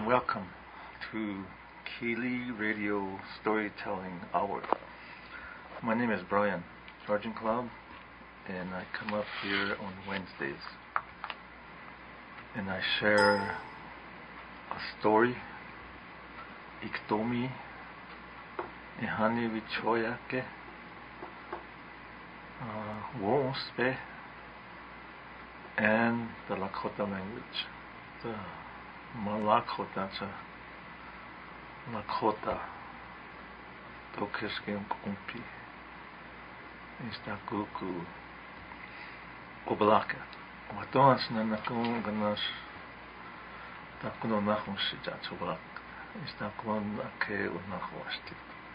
welcome to Keeley Radio Storytelling Hour. My name is Brian Sergeant Club, and I come up here on Wednesdays, and I share a story, Iktomi, Ihani Vichoyake, Wonspe, and the Lakota language. The Malakota, Lakota, Tokeskim Kumpi, Instakuku, Oblaka. Watons Nanakun Ganas Takuno Nahum Shijatsublak, Istakon Ake Unahwasti.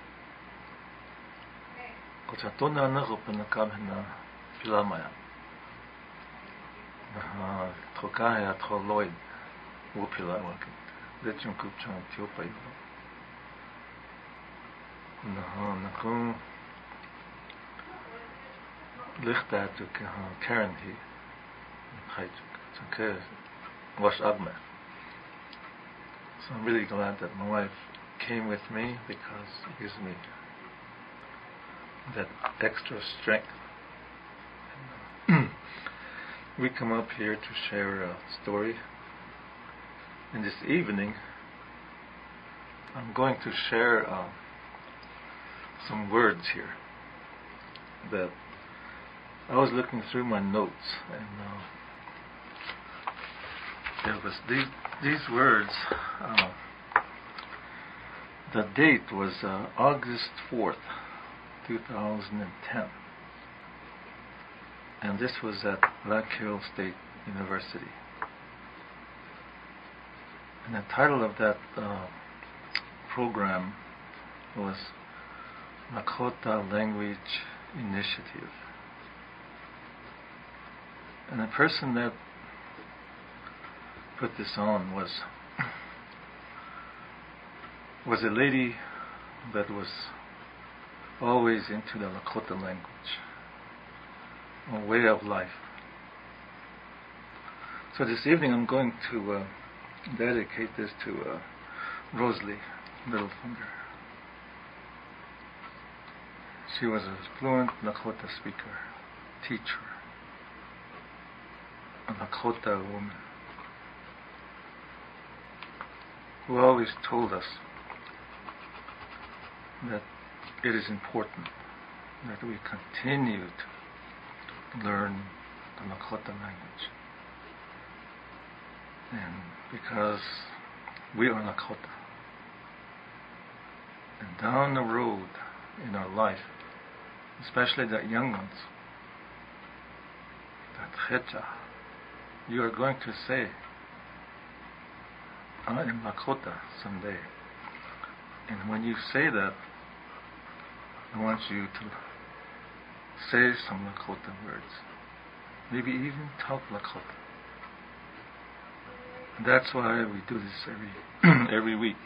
Kochatona Nahupanakabna Pilamaya. Tokaya Toloid. Wupila wakin. Lechum kupchan tiopai. Nakun lichta to Karen he. Haituk. Sanke wash agma. So I'm really glad that my wife came with me because it gives me that extra strength. We come up here to share a story. And this evening, I'm going to share some words here that I was looking through my notes, and there was these words. The date was August 4th, 2010, and this was at Black Hill State University. And the title of that program was Lakota Language Initiative. And the person that put this on was a lady that was always into the Lakota language, a way of life. So this evening I'm going to dedicate this to Rosalie Littlefinger. She was a fluent Lakota speaker, teacher, a Lakota woman who always told us that it is important that we continue to learn the Lakota language. And because we are Lakota, and down the road in our life, especially the young ones, that Hecha, you are going to say, I am Lakota someday. And when you say that, I want you to say some Lakota words, maybe even talk Lakota. That's why we do this every week.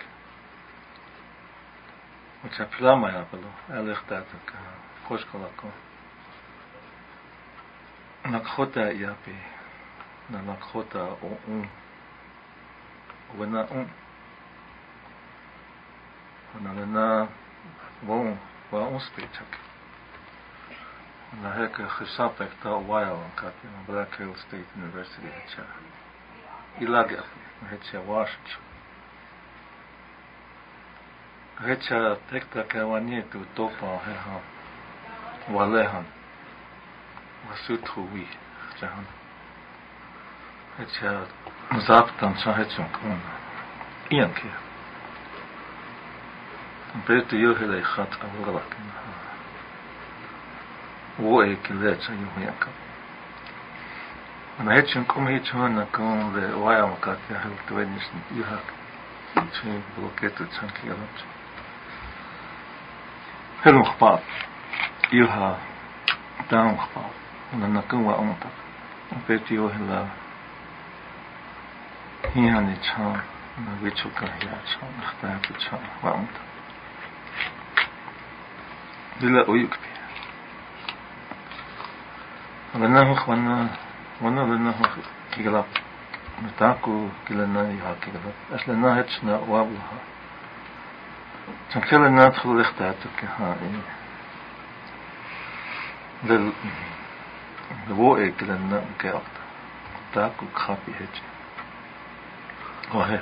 Which I Pilamaya below, Alichtatuk, Koshkolako. Lakota yapi, na Lakota o Wena Nalena won, speechak. Na heke gesapek ta while on Kapi, Black Hill State University. Ilagel, Hecha Washch. Hecha Tekta Kawani to Topa Heha Walehan Wasutui Jahan Hecha Zaptan Sahechum Kun Ianki Betu Yohele Hat Awalak Woe Kilecha Yuhiaka. And I had to come here to the wild cat. I have to witness you have to block to chunky lunch. Hello, Pop. You have down, Pop. And I'm not going to want that. I bet you will have here on the charm, and the witch will come here. Charm, the happy charm. Want the little you could be. And then one of the Kigalap, Nataku kilana yahakigala. Aslana hechna wablaha. Chankilana tkhulixtatuk ha. The war kilana kelt. Taku kapi hech. Oh hey.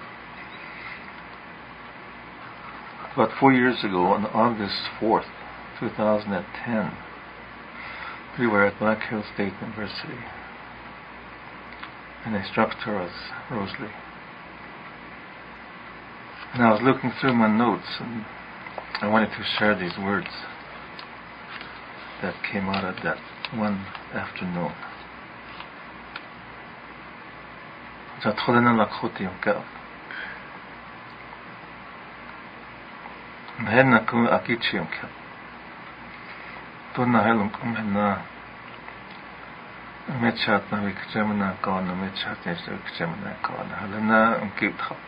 About 4 years ago, on August 4th, 2010, we were at Black Hills State University, and the instructor was Rosalie. And I was looking through my notes, and I wanted to share these words that came out of that one afternoon. Henna kun akichium kap. Tunna helum kum henna. Mechat na vikchemna kaana mechat na vikchemna kaana. Helena unkip khap.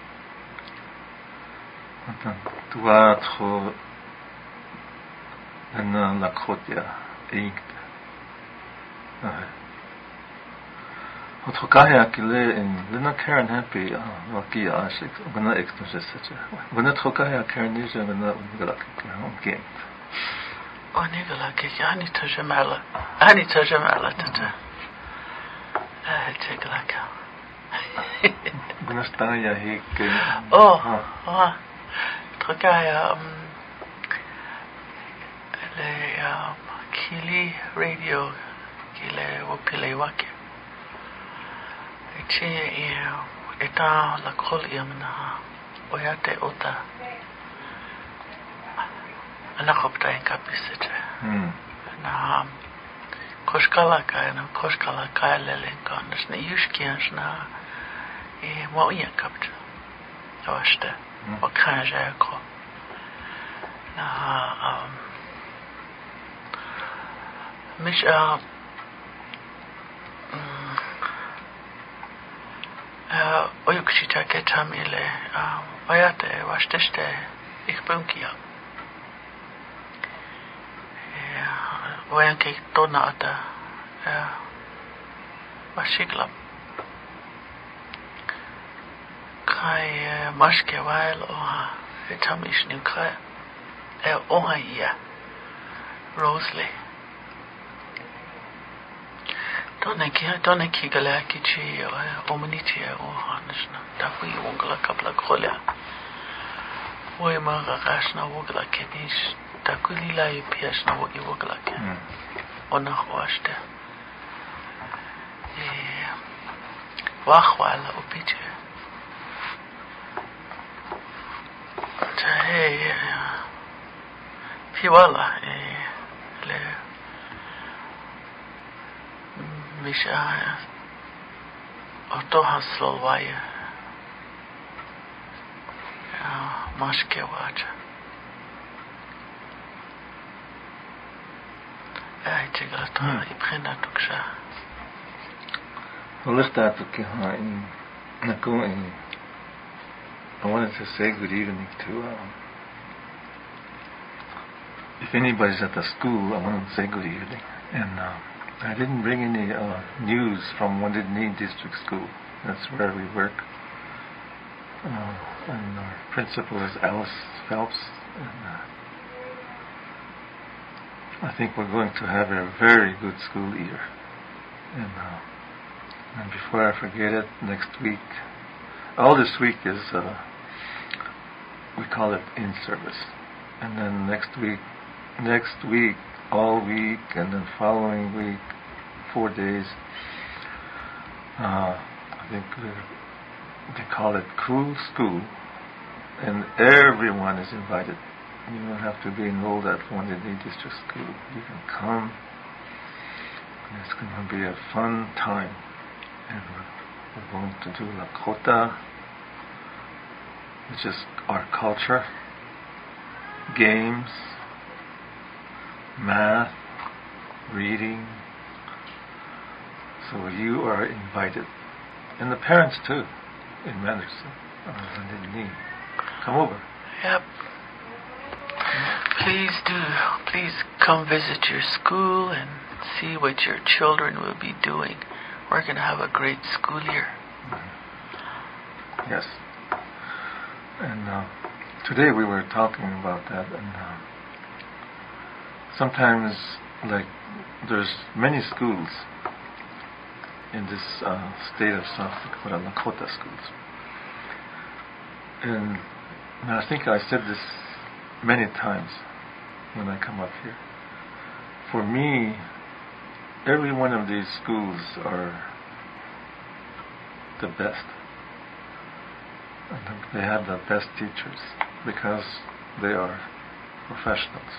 Atan tuat kho henna lakhotia inkte. Otokaya kile in Lena Karen happy waki ashik gana extensivse. Gana tokaya Karen nije gana ungalak game. Onigalak yani tajamala tata. Tegalak. Gana staya hik. Oh. Tokaya le kili radio kile wopile waki. Eta la kol yamna oyate ota ana kopta en kapisete na koskala ka lelenkan na yushkians na mo yen kapta awashte wakanja ko na mish oyukshita ketamile oyate washteste ikpunkia oyanke tonata washikla kai mashke wail oha etamish nuka oha ya Rosalie Donne kigala kichi omaniti o hanishna tafu yungla kapla khola oy ma gashna wogla kenish takuli la yipiashna wogi wogla ke ona khwashte wakhwala upiche tahe piwala le Misha Otto Haslowaya Mashke Waja Tigrata Iprena Tuksha I wanted to say good evening to if anybody's at the school, I want to say good evening. And I didn't bring any news from Wounded Knee District School. That's where we work. And our principal is Alice Phelps. And I think we're going to have a very good school year. And before I forget it, next week, all this week is, we call it in-service. And then next week, all week, and then following week, 4 days. I think they call it Cool School, and everyone is invited. You don't have to be enrolled at Wounded Knee District School. You can come, and it's going to be a fun time. And we're going to do Lakota, which is our culture, games, math, reading. So you are invited, and the parents too, in Manderson. Come over. Yep. Please come visit your school and see what your children will be doing. We're going to have a great school year. Yes. And today we were talking about that, and sometimes, like, there's many schools in this state of South Dakota, Lakota schools. And I think I said this many times when I come up here. For me, every one of these schools are the best. And they have the best teachers because they are professionals.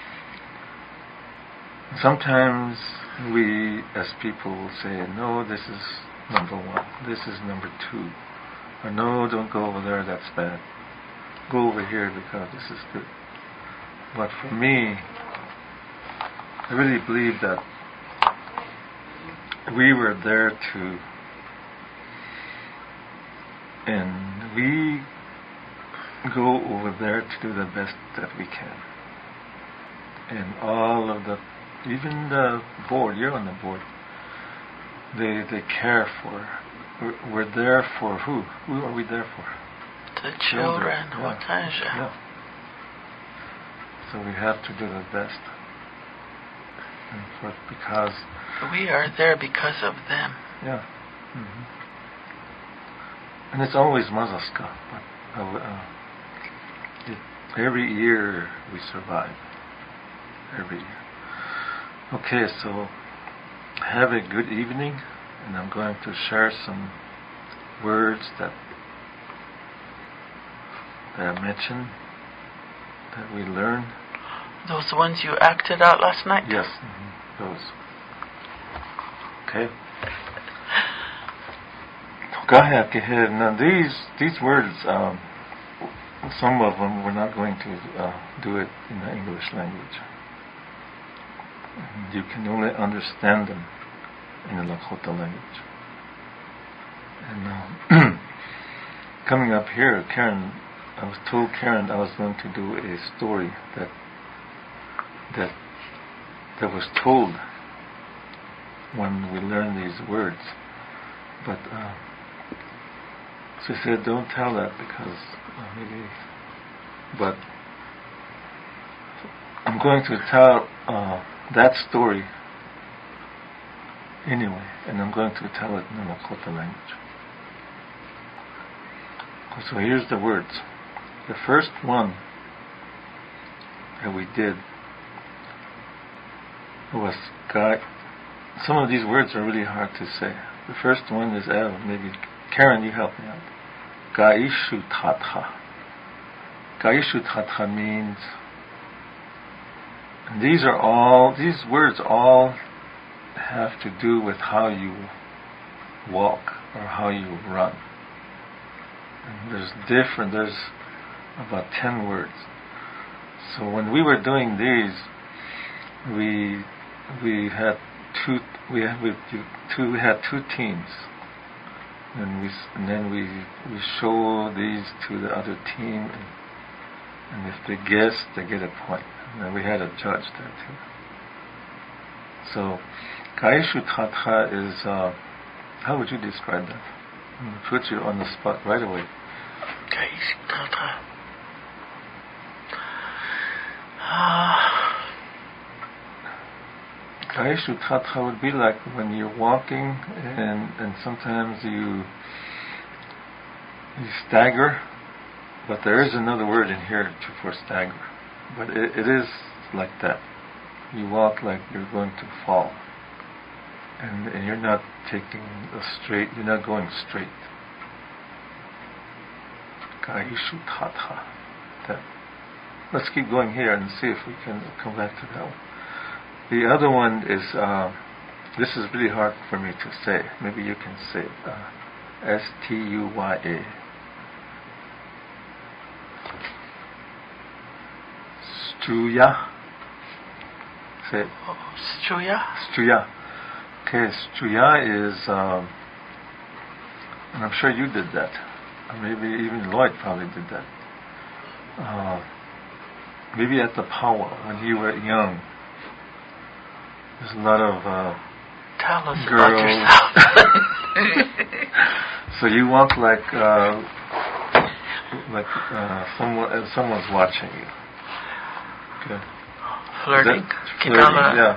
Sometimes we as people will say, no, this is number one, this is number two, or no, don't go over there, that's bad. Go over here because this is good. But for me, I really believe that we were there to, and we go over there to do the best that we can. And all of the, even the board, you're on the board, they care for, we're there for who? Who are we there for? The children. Yeah. What kind of Yeah. So we have to do the best. And because we are there because of them. Yeah. Mm-hmm. And it's always Mazaska, but every year we survive. Every year. Okay, so have a good evening, and I'm going to share some words that I mentioned, that we learned. Those ones you acted out last night? Yes, mm-hmm. Those. Okay. Go ahead. Now these words, some of them we're not going to do it in the English language. You can only understand them in the Lakota language. And coming up here, Karen, I was told Karen I was going to do a story that was told when we learned these words, but she said don't tell that because maybe. But I'm going to tell that story anyway, and I'm going to tell it in the Lakota language. So here's the words. The first one that we did was some of these words are really hard to say. The first one is maybe Karen, you help me out. Gaishu Tatha. Gaishu Tatha means, and these words all have to do with how you walk or how you run. And there's about 10 words. So when we were doing these, we had two teams, and then we show these to the other team, and if they guess, they get a point. And then we had a judge there too. So Gaishu Tatha is, how would you describe that? I'm going to put you on the spot right away. Gaishu Tatha. Gaishu Tatha would be like when you're walking and sometimes you stagger, but there is another word in here for stagger. But it is like that. You walk like you're going to fall. And you're not you're not going straight. Gaishu Tatha. Let's keep going here and see if we can come back to that one. The other one is, this is really hard for me to say. Maybe you can say it. Stuya. Stuya. Say it. Stuya? Stuya. Okay, Stuya is, and I'm sure you did that. Or maybe even Lloyd probably did that. Maybe at the powwow when you were young. There's a lot of Tell us girls. about yourself. So you walk like like someone's watching you. Okay. Flirting? Flirting, yeah.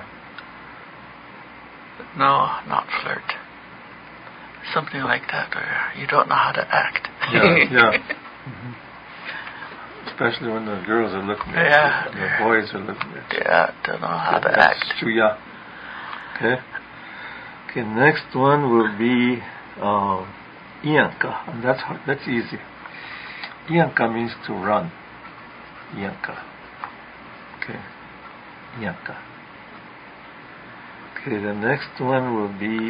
No, not flirt. Something like that, where you don't know how to act. Yeah. Especially when the girls are looking at you, and the boys are looking at you. Yeah, don't know how to act. Chuya. Okay. Okay, next one will be Ianka, and that's easy. Ianka means to run. Ianka. Okay. Ianka. Okay, the next one will be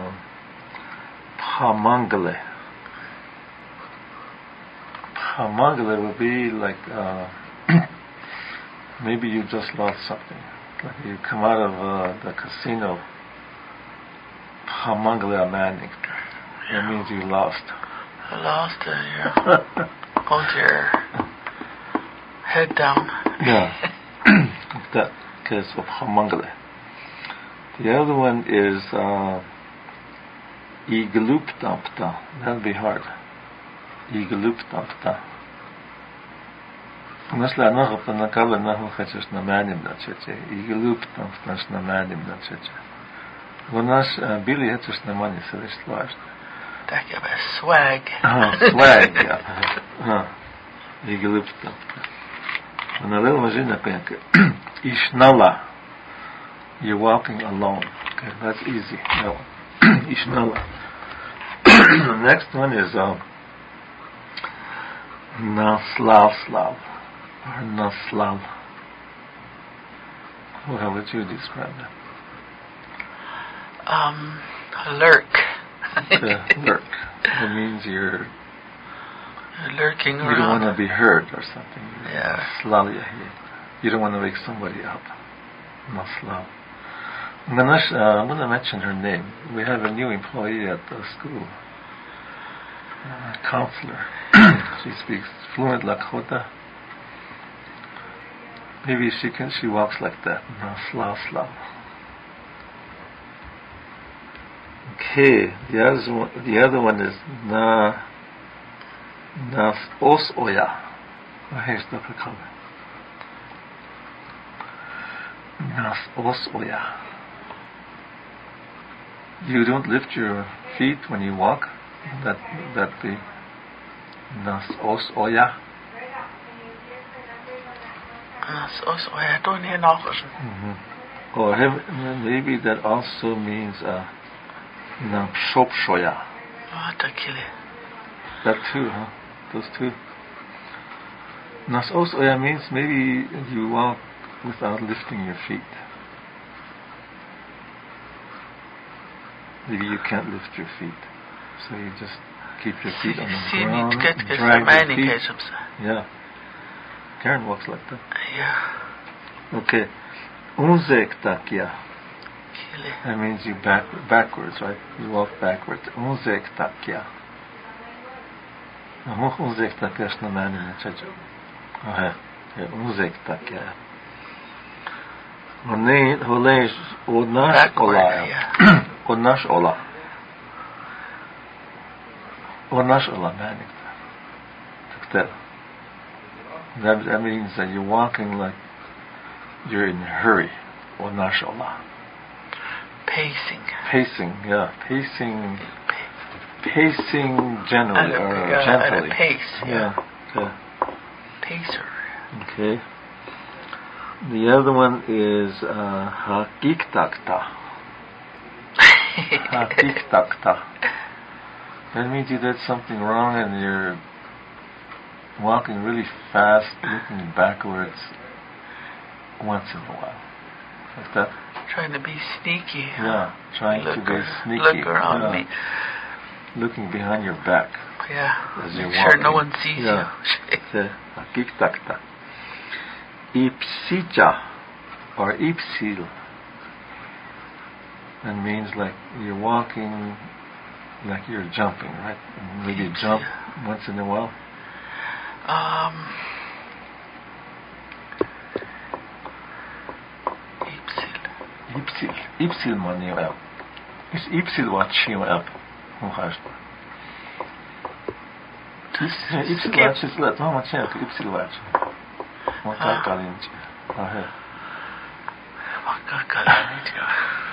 Pamangale. Pamangale will be like maybe you just lost something. Like you come out of the casino. Pamangale Manning. That means you lost. Lost, hold your head down. Yeah. That. Okay, so Pamangale. The other one is Igluptampta. That'll be hard. Igluptampta. Nasla nagapta nakala nahukachas na manim na cheche. Igluptampta na manim na cheche. Vonas bili hetus na mani sa list. That give a swag. Swag, yeah. Igluptampta. Vanalel majina penke. Ishnala. You're walking alone. Okay, that's easy. No. Ishnala. The next one is Naslavslav or Naslav. How would you describe that? Lurk. Lurk. That means you're lurking around. You don't want to be hurt or something. Yeah. Slavia here. You don't want to wake somebody up. Naslav. I'm going to mention her name. We have a new employee at the school. Counselor. She speaks fluent Lakota. Maybe she walks like that. Slav. Okay, the other one is Nas Os Oya. Here's the color. Nas Os Oya. You don't lift your feet when you walk. That be Nas Os Oya. Nas Os Oya. Don't hear nothing. Or maybe that also means Napshop Shoya. That too, huh? Those two. Nas Os Oya means maybe you walk without lifting your feet. Maybe you can't lift your feet. So you just keep your feet on the ground. Drag your feet. Yeah. Karen walks like that. Yeah. Okay. Unzek takia. That means you backwards, right? You walk backwards. Unzek takia. Unzek takia is not man in the church. Unzek takia. Holesh Onash Ola. Onash Ola. Onash Ola Manik. That means that you're walking like you're in a hurry. Onash Ola. Pacing, yeah. Pacing generally or gently. At a pace, yeah. Okay. Pacer. Okay. The other one is Hakiktakta. Hakiktakta. That means you did something wrong and you're walking really fast, looking backwards once in a while. Like that. Trying to be sneaky. Yeah, trying to be sneaky. Look around me. Looking behind your back. Yeah. As you're sure walking. No one sees you. Hakiktakta. Ipsicha or ipsil. That means like you're walking like you're jumping, right? And maybe you jump once in a while. Ipsil man up. Is ipsil wat chim up? Hoe gaat het? Ipsilachi slat, mama cheka ipsilachi. Maka kalinchi. Ahe. Maka kalinchi.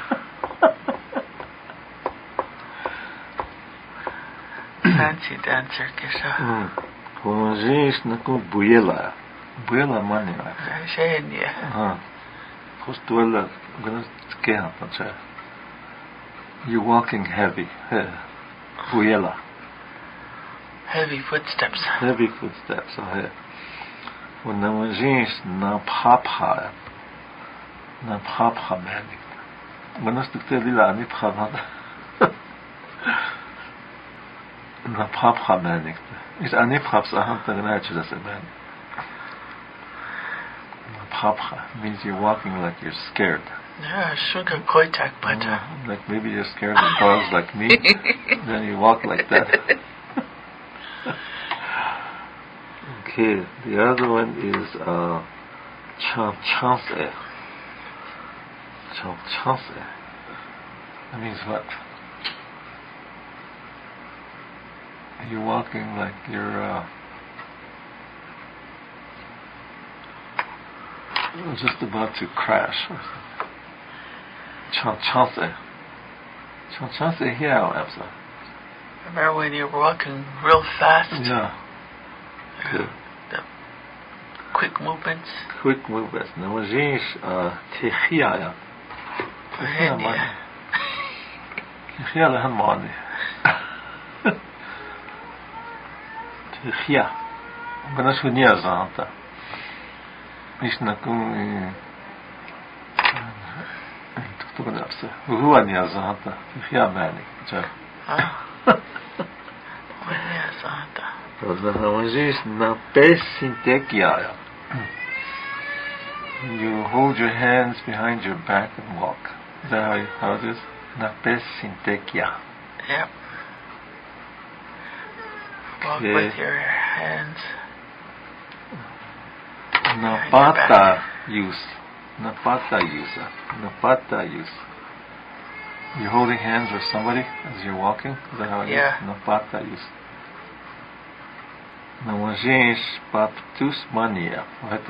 Fancy dancer kisha. Понжиш на ку буела. Буела мани. Shenia. Postula gonna scare up. You're walking heavy. Buela. Heavy footsteps. Heavy footsteps. When the machines na papa manic. When I stick to the lani papa. Na papa manic. It's any paps a hunter natural as a man. Papa means you're walking like you're scared. Yeah, sugar koitak butter. Like maybe you're scared of dogs like me. Then you walk like that. Okay, the other one is chance. Chance. That means what? You're walking like you're just about to crash. Chance here, Absa. Remember when you're walking real fast? Yeah. Good. The quick movements. Quick movements. Now, Tehia. Tehia lehan mani. Tehia. Gana shunia zanta. Mishna kum. Who are near Zanta? Tehia mani. You hold your hands behind your back and walk. Is that how it is? Napesintekia. Yep. Walk with your hands. Napata use. Napata use. You're holding hands with somebody as you're walking? Is that how it is? Napata use. Nawajesh Baptus Mania.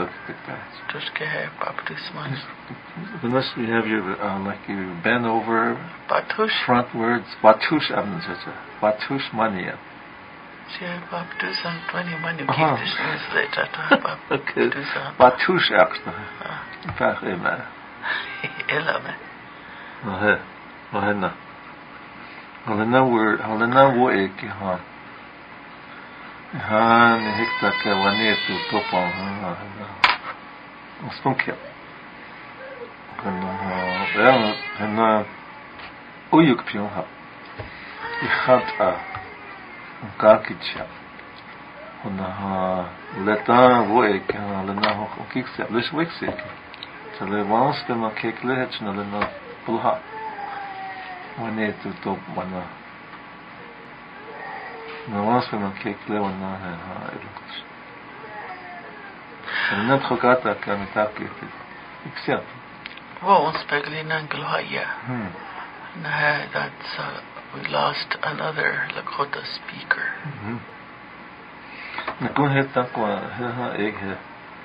Unless you have your like you bend over Batush frontwards. Batush Batush Mania. Baptus and 20 money later. Okay. Batush Axna. Fach Ema. Elame. Ohena. Holena wo eki ha. Ni hekta ke wanetu topon Stunkia. Hena uyuk pion ha. Ihat Kakicha. Hona letan wo ek lena ho kikse. Lish wiksek. Tale wans ke ma kekle hechna lena pulha. Wanetu top wana. No once when I kick Leo na education. And not Hogata can attack it. Except. Well, spegli nanglhaya. That's we lost another Lakota speaker. Nakun het takwa egg here.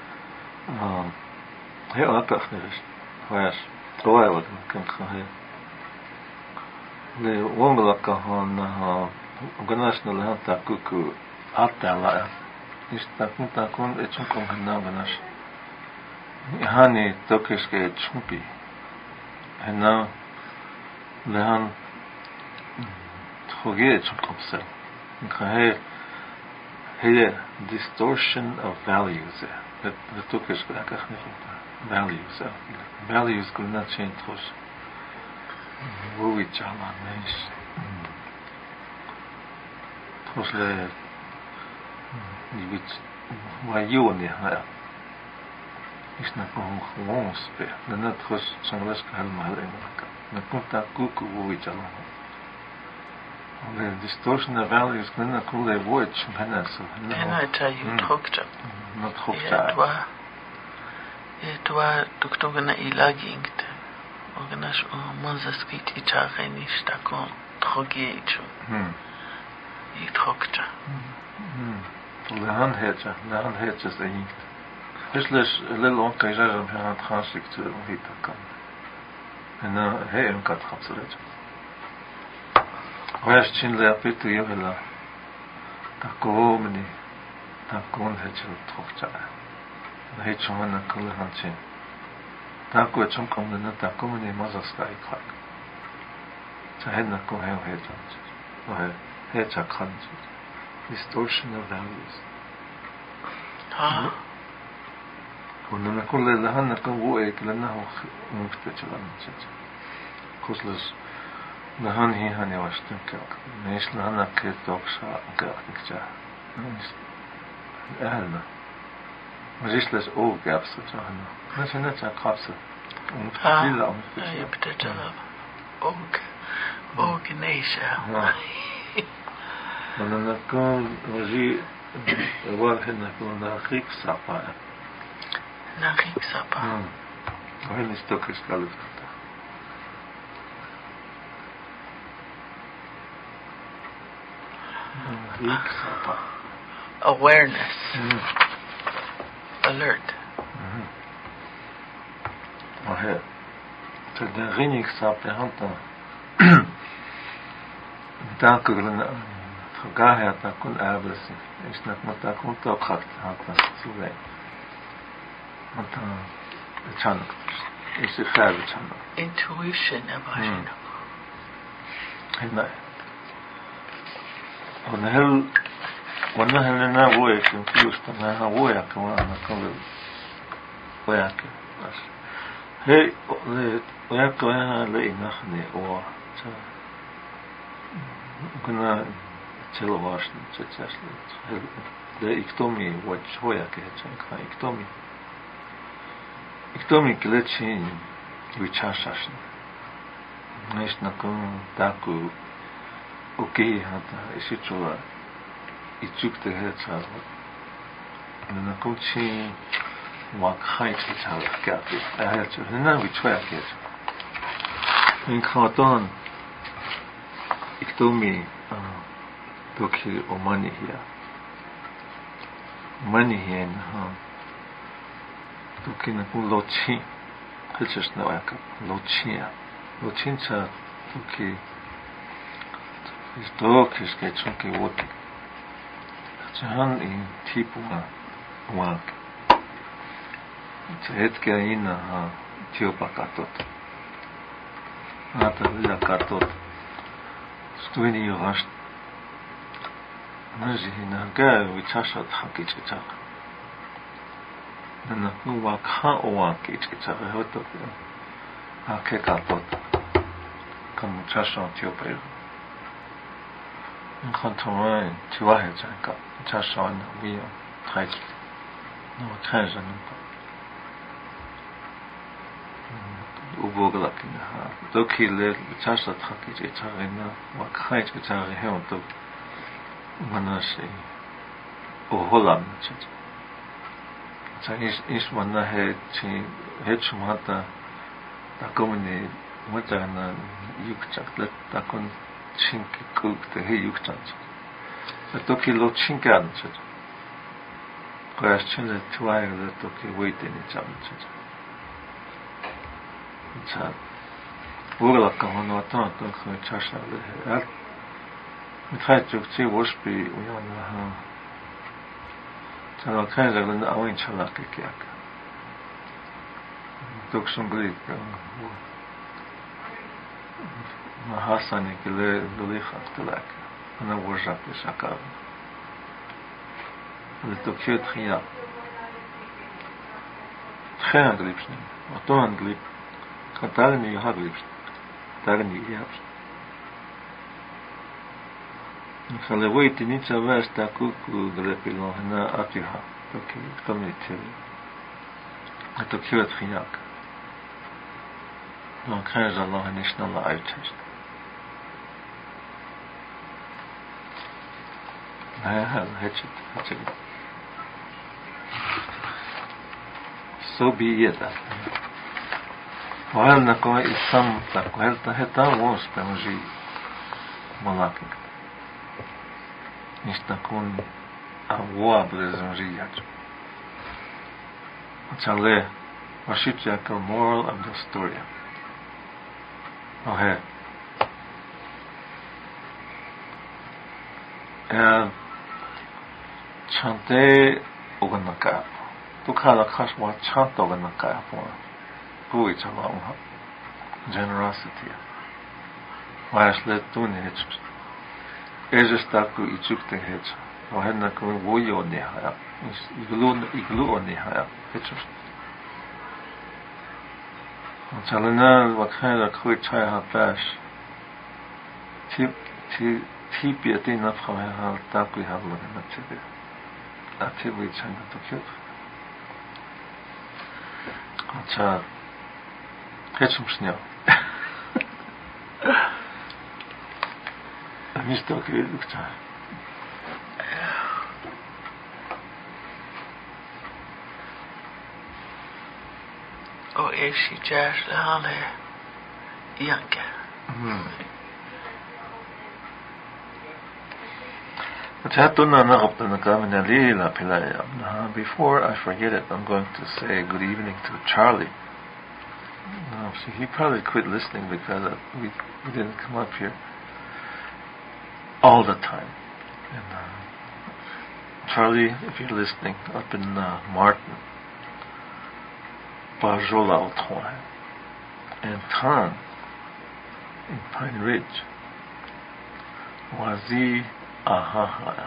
Here akafnish. Whereas Troy would can come here. The Wongalaka Ganashna Lanta Kuku Atala is Takun Echunkum Hanavanas Hani Tokiske Chumpi and now Lehan Hoge Chumkomsel here distortion of values the Tokish values could not change Wui Chala Mesh После воюни хая. Ишна кон спе. На тхос чанглаш калмаленка. На конта куку вуичала. The distortion of values can not cool a word Champanas. Can I tell you Tokcha? Not Tokcha. It was Tuktogana ilaging. Organish Monzaskiti Chagenish Takon Togichu. Itrokta. Lehan hecha is inkt. Isles little onka jaram han transik to hitakan. En hey un kat khapsret. Hoyas chin le apitu yevela. Takomni takon hecha trokta. Hecha hana kulehan chin. Tako chum komna takomni mazaska ikak. Tahena ko hecha. Hecha khanj. Distortion of values. كنا كل لهنا كان وقت لأنه مفتش لنا كوسلس لهن هي هني واشتن كأك نيش لهنا كتوكشا كأك جا أهلنا مجلس لس أو جابس جاهنا ناس نتا قابسة لا مفتش يبتدأ أوك نيشة كنا كان وجي واحد نكون ناخيك سابا ناخيك سابا وين استوكس قالت ناخيك سابا awareness alert وهي تدغينيك سابا هانتا تاكل لنا فقاها تكون أبرسي إيشنك متى كنت أخذت هذا سوي متى تشانك إيش خارج تشانك intuition أبغى هنا ونهل وياك يمكن أنا وياك وأنا كم وياك بس هي وياك وأنا لي نخني كنا تلواشن تتسلت ده إكتومي وجهويا كهتشان كان إكتومي كلتشين ويتشاشاشن نيش نكون تاكو أوكي هذا إشيتشوا إتشوك تهتشا نكون شين واقعي تهتشا كاتي أهتشا هنا ويتشويا كهتشا إن خاطان إكتومي توكي أماني هي نها توكي نكون لوتشين هلشش نواك لوتشين تا توكي توكيش كيتشونكي ووتي جهان إن تيبو واك تهت كاينا ها تيوبا كاتوت هذا لا كاتوت ستويني يغاشت نجي هنا قال ويتشاشت حقي تشاق أنا هو كان واقعي تشاق هو تو كاتوت كم تشاشون تيوبا نخان توان تواهي جانكا تشاشون ويا تايج نو تايج نمبا 우보글라키나 도키레 차서 타키지 차리나 와카이지 차리 해온도 만나시 오홀람 진짜 자 이스 만나 해치 해츠마다 다코미니 뭐잖아 육작들 다콘 친기 그때 해 육작지 도키로 친게안 진짜 그래서 진짜 좋아요 도키 웨이트니 참 진짜 자, 우리가 하나 왔다 그 차샤를 해. 미타이 쪽지 50비 우연하. 자, 카이저는 아무인 차라게 기약. 독성글이 마하산이 길에 놀이하더라. 하나 워잡을 사까. 근데 또 키트리아. très glipsne. Autant glip. Katagni haglipst. Tagni yaps. Халевой теница веста куку грепило на атиха. Токи комитет. Это кюет хиняк. Но кажется, Allah нишнала айтест. Hatchet. So be it. While Nakoi is some Takwelta Heta was Tamuji Malaki. Nistakun Awa Blizm Riyaj. Chale Washitjaka moral of the story. Okay. Chante Oganaka. Tukala Kashwa Chant Oganaka for Gui Chalong generosity. Washlet Tunich. Ejistaku Ichukte Hitch. Wahenaku Woyo Nihaya. Iglu on Nihaya. Hitchers. Chalana, what kind of quick chai have bash? Tip yet enough how I have that we have looking at it. That tip we China to cute. Cha Hitchum Snow. I missed the good time. Oh, if she just hale yanka. Before I forget it, I'm going to say good evening to Charlie. So he probably quit listening because we didn't come up here all the time. And Charlie, if you're listening, up in Martin, Bajola Autoin, and Tom in Pine Ridge, Wazi Ahaha.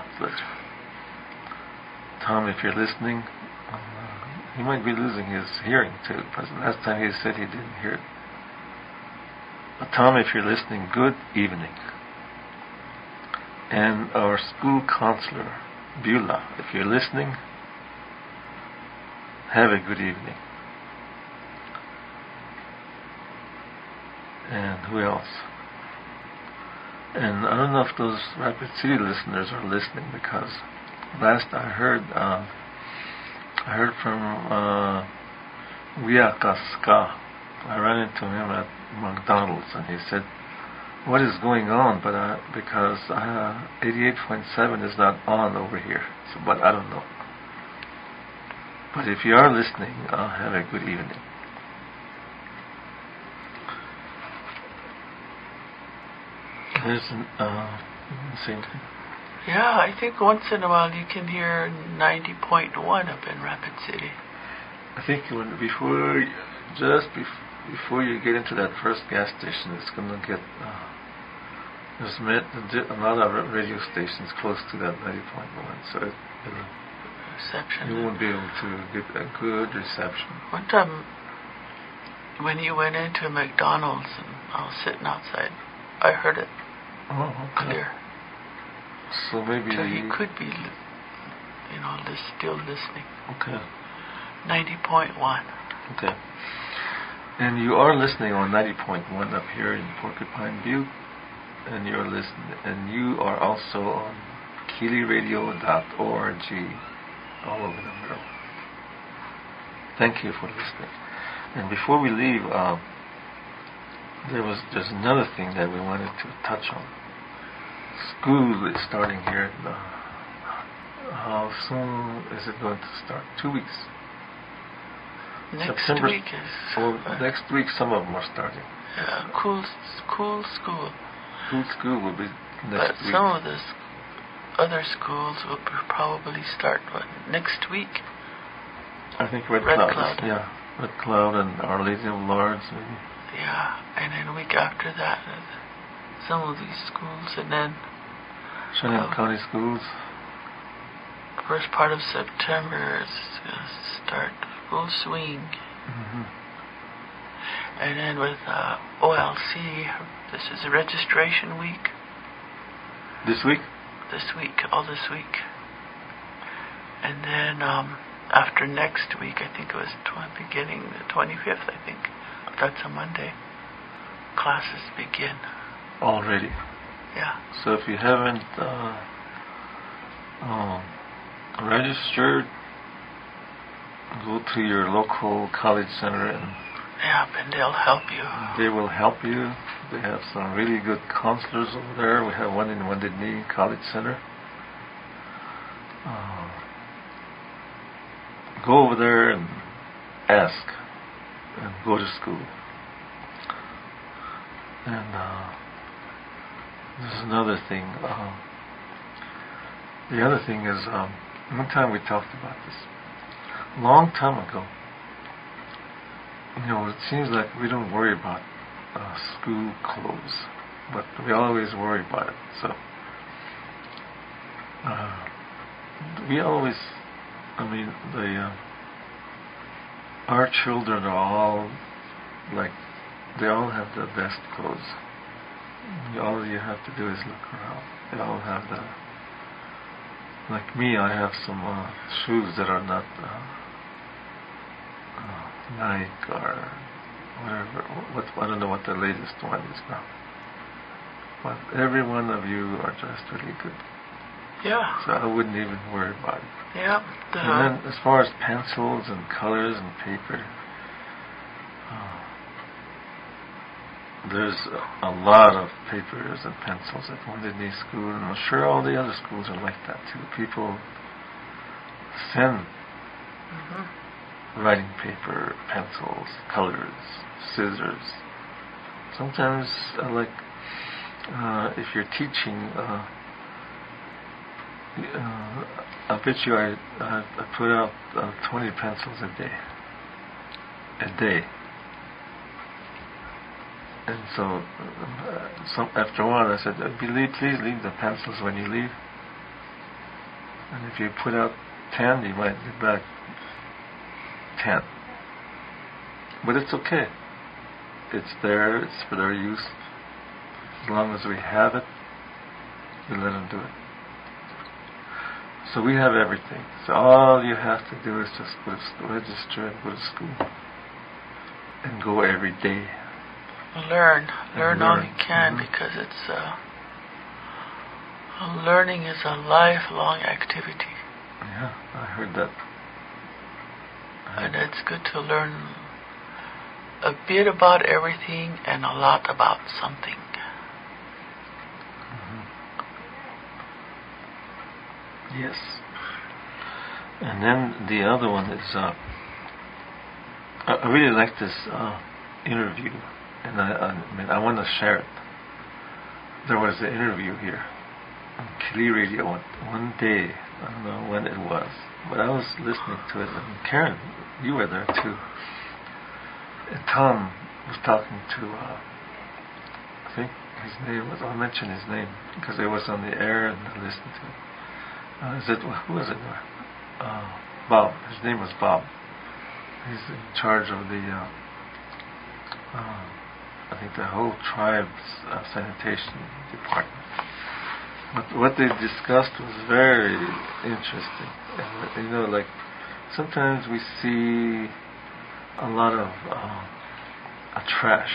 Tom, if you're listening, he might be losing his hearing too, because last time he said he didn't hear it. But Tom, if you're listening, good evening. And our school counselor, Beulah, if you're listening, have a good evening. And who else? And I don't know if those Rapid City listeners are listening, because last I heard from Wiakaska. I ran into him at McDonald's, and he said, "What is going on?" But because 88.7 is not on over here, so, but I don't know. But if you are listening, have a good evening. There's same thing. Yeah, I think once in a while you can hear 90.1 up in Rapid City. I think before you get into that first gas station, it's going to get there's a lot of radio stations close to that 90.1, so reception. You won't be able to get a good reception. One time, when you went into McDonald's and I was sitting outside, I heard it clear. So maybe so he could be, still listening. Okay. 90.1. Okay. And you are listening on 90.1 up here in Porcupine Butte, and you are also on KeelyRadio.org all over the world. Thank you for listening. And before we leave, there's another thing that we wanted to touch on. School is starting here. How soon is it going to start? 2 weeks. Next September, week is... next week some of them are starting. Yeah, cool school. Cool school will be next week. But some of the other schools will probably start next week. I think Red Cloud. Yeah, Red Cloud and Our Lady of Lourdes maybe. Yeah, and then a week after that, some of these schools, and then Cheyenne County schools. First part of September is going to start full swing. Mm-hmm. And then with OLC, this is a registration week. This week? All this week. And then after next week, I think it was beginning the 25th, I think. That's a Monday. Classes begin. Already? Yeah. So if you haven't registered, go to your local college center and they'll help you. They will help you. They have some really good counselors over there. We have one in Wounded Knee College Center. go over there and ask and go to school. And there's another thing. The other thing is, one time we talked about this. A long time ago. It seems like we don't worry about school clothes, but we always worry about it. So we always, our children are all they all have the best clothes. All you have to do is look around. They all have like me, I have some shoes that are not Nike or whatever. I don't know what the latest one is now. But every one of you are dressed really good. Yeah. So I wouldn't even worry about it. Yeah. And then as far as pencils and colors and paper, there's a lot of papers and pencils at Wounded Knee School, and I'm sure all the other schools are like that too. People send writing paper, pencils, colors, scissors. Sometimes, if you're teaching, I bet you I put out 20 pencils a day. And so, after a while I said, please leave the pencils when you leave. And if you put out 10, you might get back 10. But it's okay. It's there, it's for their use. As long as we have it, we let them do it. So we have everything. So all you have to do is just register and go to school. And go every day. Learn all you can, because it's learning is a lifelong activity. Yeah, I heard that. And it's good to learn a bit about everything and a lot about something. Yes. And then the other one is, I really like this interview. And I want to share it. There was an interview here on Kili Radio one day. I don't know when it was, but I was listening to it. And Karen, you were there too. And Tom was talking to, I think his name was, I'll mention his name because it was on the air and I listened to it. Who was it? Bob. His name was Bob. He's in charge of the I think the whole tribe's sanitation department. But what they discussed was very interesting. And, sometimes we see a lot of trash,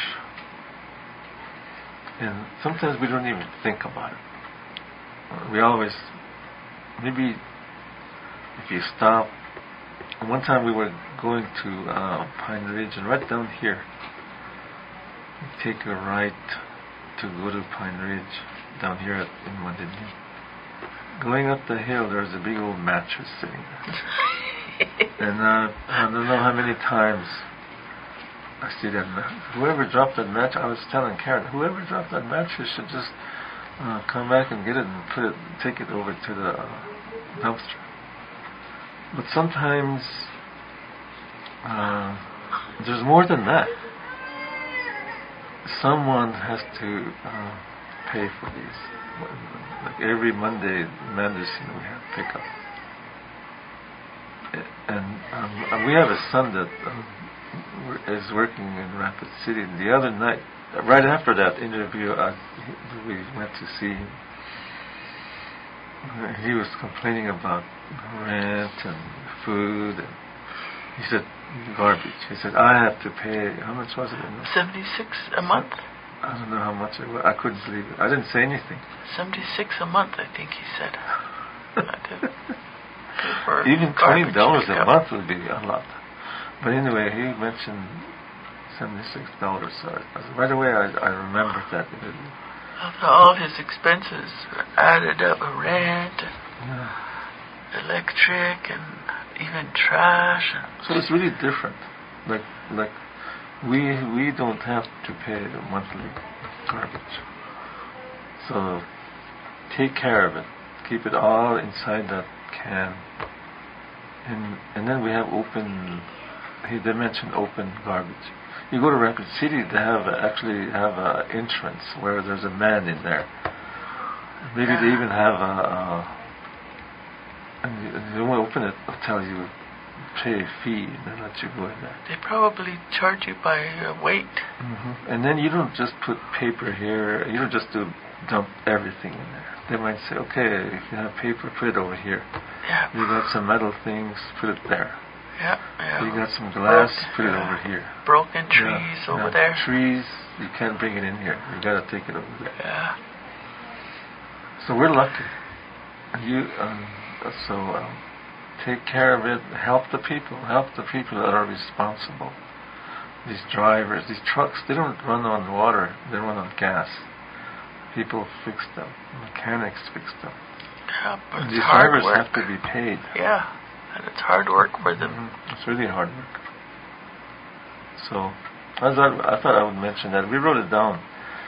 and sometimes we don't even think about it. We always, maybe if you stop. One time we were going to Pine Ridge, and right down here, you take a right to go to Pine Ridge, down here in Wounded Knee. Going up the hill, there's a big old mattress sitting there. And I don't know how many times I see that. Whoever dropped that mattress, I was telling Karen, whoever dropped that mattress should just come back and get it and take it over to the dumpster. But sometimes there's more than that. Someone has to pay for these. Like every Monday, Manderson, we have pickup. And we have a son that is working in Rapid City. And the other night, right after that interview, we went to see him. He was complaining about rent and food. And he said, garbage. He said, I have to pay, how much was it? $76 a month? I don't know how much it was. I couldn't believe it. I didn't say anything. $76 a month, I think he said. Even $20 a month would be a lot. But anyway, he mentioned $76. So right away I remembered that. After all his expenses added up, rent, electric and even trash. So it's really different. Like we don't have to pay the monthly garbage. So take care of it. Keep it all inside that can. And then we have open. They mentioned open garbage. You go to Rapid City, they actually have an entrance where there's a man in there. Maybe they even have and you want to open it, they'll tell you pay a fee and they let you go in there. They probably charge you by weight. Mm-hmm. And then you don't just put paper here. You don't just dump everything in there. They might say, okay, if you have paper, put it over here. Yeah. You got some metal things, put it there. Yeah. You got some glass, put it over here. Broken trees over there. Trees, you can't bring it in here. You got to take it over there. Yeah. So we're lucky. Take care of it. Help the people that are responsible. These drivers, these trucks, they don't run on water. They run on gas. People fix them. Mechanics fix them. Yeah, but and these drivers have to be paid. Yeah, and it's hard work for them. Mm-hmm. It's really hard work. So I thought I would mention that. We wrote it down,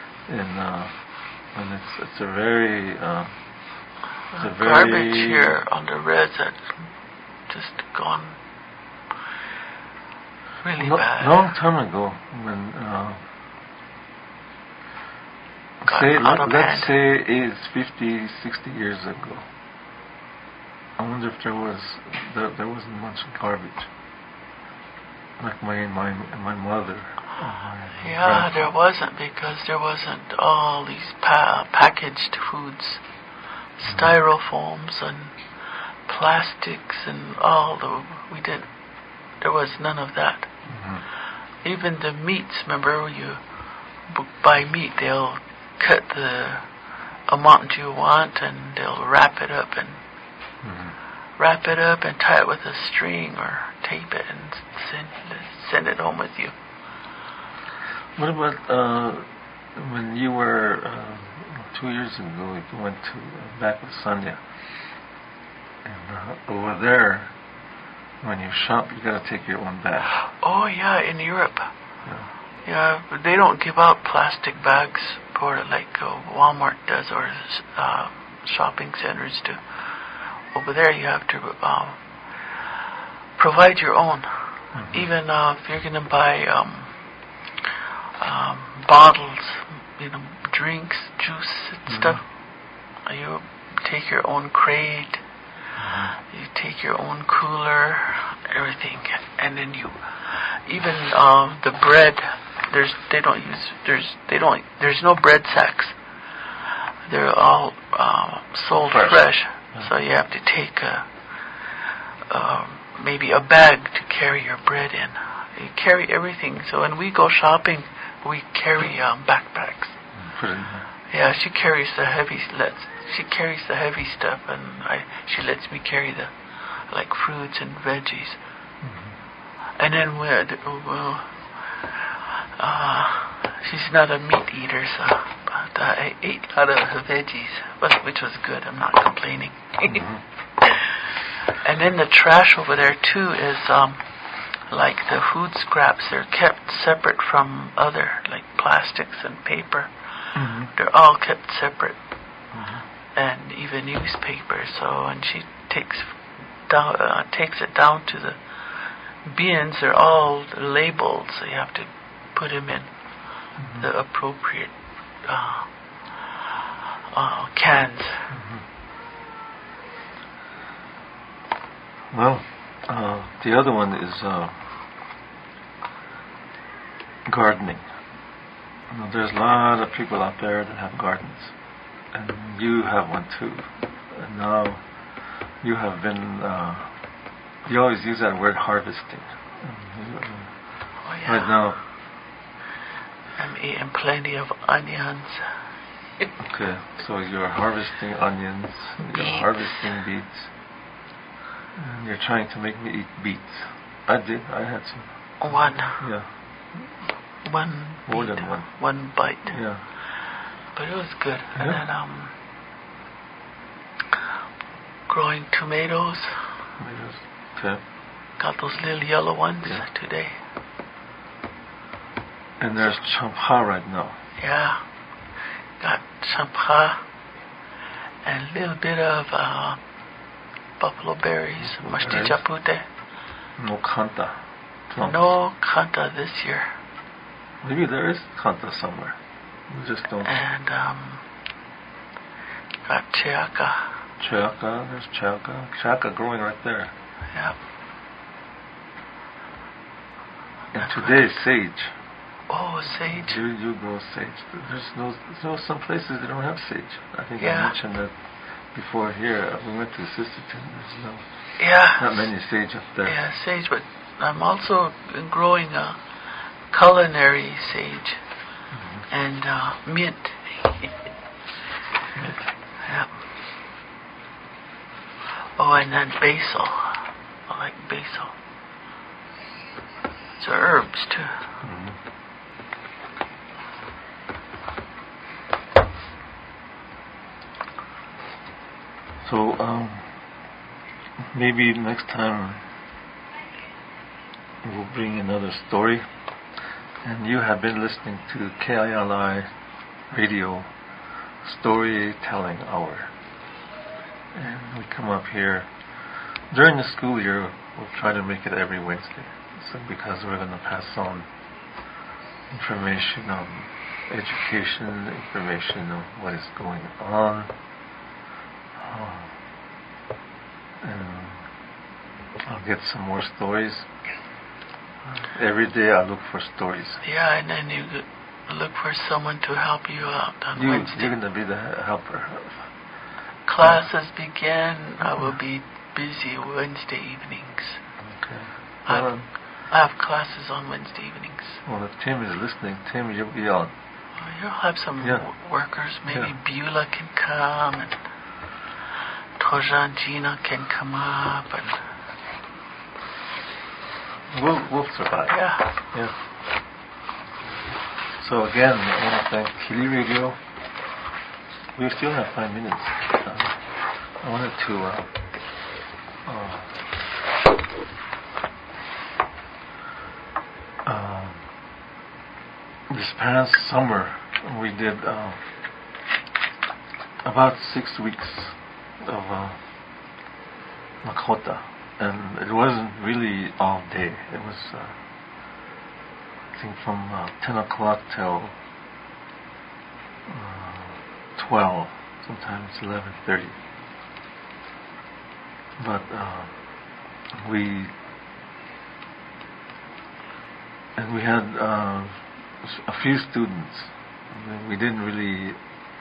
and it's a very garbage here on the Reds that's just gone really bad. Long time ago, when let's say it's 50, 60 years ago. I wonder if there wasn't much garbage. Like my mother. There wasn't, because there wasn't all these packaged foods, styrofoams and plastics and there was none of that. Mm-hmm. Even the meats, remember, you buy meat, they'll cut the amount you want and they'll wrap it up and tie it with a string or tape it and send it home with you. What about when you were 2 years ago? You went back with Sonia, and over there, when you shop, you got to take your own bag. Oh yeah, in Europe. Yeah, but they don't give out plastic bags for like Walmart does or shopping centers do. Over there, you have to provide your own. Mm-hmm. Even if you're going to buy bottles, drinks, juice, and stuff, you take your own crate. You take your own cooler, everything, and then even the bread. There's no bread sacks. They're all sold fresh. So you have to take maybe a bag to carry your bread in. You carry everything. So when we go shopping, we carry backpacks. Put it in there. Yeah, she carries the heavy stuff, and she lets me carry the fruits and veggies. Mm-hmm. And then she's not a meat eater, but I ate a lot of veggies, which was good. I'm not complaining. Mm-hmm. And then the trash over there too is like the food scraps. They're kept separate from other plastics and paper. Mm-hmm. They're all kept separate, and even newspapers. So when she takes it down to the bins, they're all labeled, so you have to put them in the appropriate cans. Mm-hmm. Well, the other one is gardening. There's a lot of people out there that have gardens, and you have one too. And now you have been, you always use that word harvesting. Right now. I'm eating plenty of onions. Okay, so you're harvesting onions, you're harvesting beets, and you're trying to make me eat beets. I had some. One. Yeah. More than one. One bite. Yeah. But it was good. Yeah. And then growing tomatoes. Tomatoes. Okay. Got those little yellow ones today. And there's champa right now. Yeah. Got champa and a little bit of buffalo berries, mashti chapute. No kanta. Plums. No kanta this year. Maybe there is kanta somewhere. We just don't. And got cheaka. Cheaka, there's cheaka. Cheaka growing right there. Yep. And today sage. Oh, sage. You grow sage. There's some places they don't have sage. I think I mentioned that before here. We went to Sisterton. There's not many sage up there. Yeah, sage, but I'm also growing culinary sage and mint. Yep. Oh, and then basil. I like basil. It's herbs too. So, maybe next time we'll bring another story. And you have been listening to KILI Radio Storytelling Hour. And we come up here during the school year. We'll try to make it every Wednesday. So because we're going to pass on information on education, information on what is going on. And I'll get some more stories. Every day I look for stories. Yeah, and then you look for someone to help you out on Wednesday. You're going to be the helper. Classes begin. I will be busy Wednesday evenings. Okay. I have classes on Wednesday evenings. Well, if Tim is listening, Tim, you'll be on. Well, you'll have some workers. Maybe Beulah can come, and Toja and Gina can come up, and we'll survive. Yeah. So again, I want to thank Kili Radio. We still have 5 minutes. I wanted to this past summer we did about 6 weeks of Lakota, and it wasn't really all day. It was I think from 10 o'clock till 12, sometimes 11:30. But we had a few students. We didn't really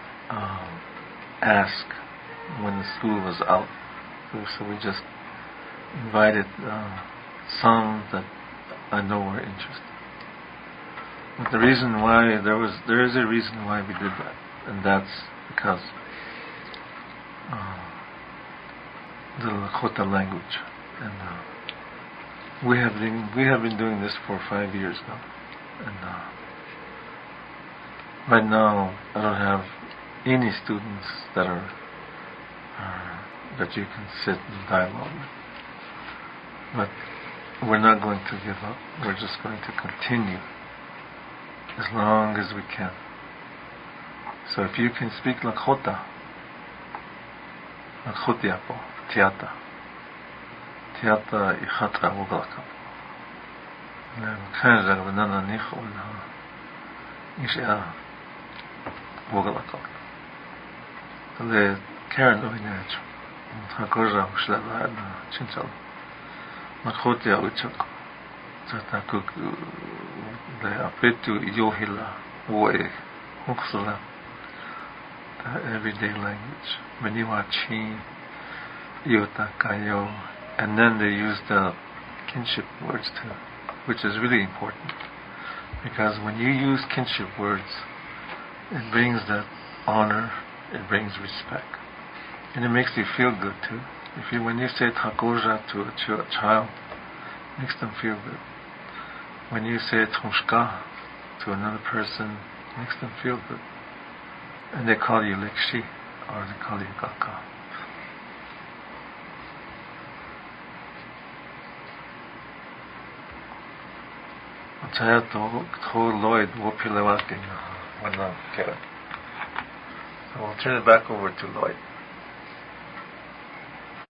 ask when the school was out, so we just invited some that I know were interested. But the reason why there is a reason why we did that, and that's because the Lakota language, and we have been doing this for 5 years now, and right now I don't have any students that are that you can sit and dialogue with. But we're not going to give up. We're just going to continue as long as we can. So if you can speak Lakota, Lakotiapo, Tiata Ihatra Wogalakap. Kanjag Vanana Nicho Isha Wogalakap. The Karen Oinach, Hakoja Shlava Chinchal, Makotia Uchak, Zatakuk, the Apetu Yohila, Woe, Huxula, the everyday language, Meniwachi, Iotakayo, and then they use the kinship words too, which is really important, because when you use kinship words, it brings that honor, it brings respect, and it makes you feel good too. When you say Takoja to a child, it makes them feel good. When you say Tonshka to another person, it makes them feel good. And they call you Lekshi, or they call you Kaka. Saya told Lloyd Wopilewaki. So we'll turn it back over to Lloyd.